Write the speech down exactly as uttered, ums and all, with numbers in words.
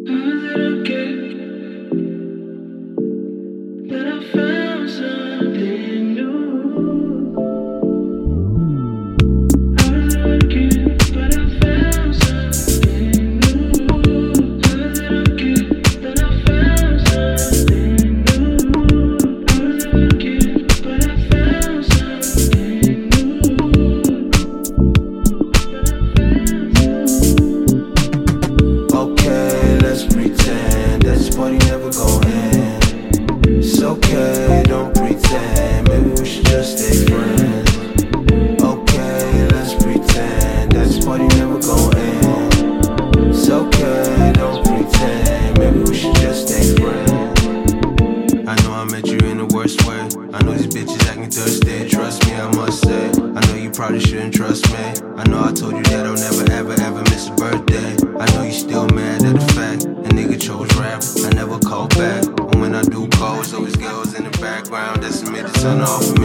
Probably shouldn't trust me. I know I told you that I'll never ever ever miss a birthday. I know you still mad at the fact a nigga chose rap. I never call back, but when I do call, it's always girls in the background that submit the son off me.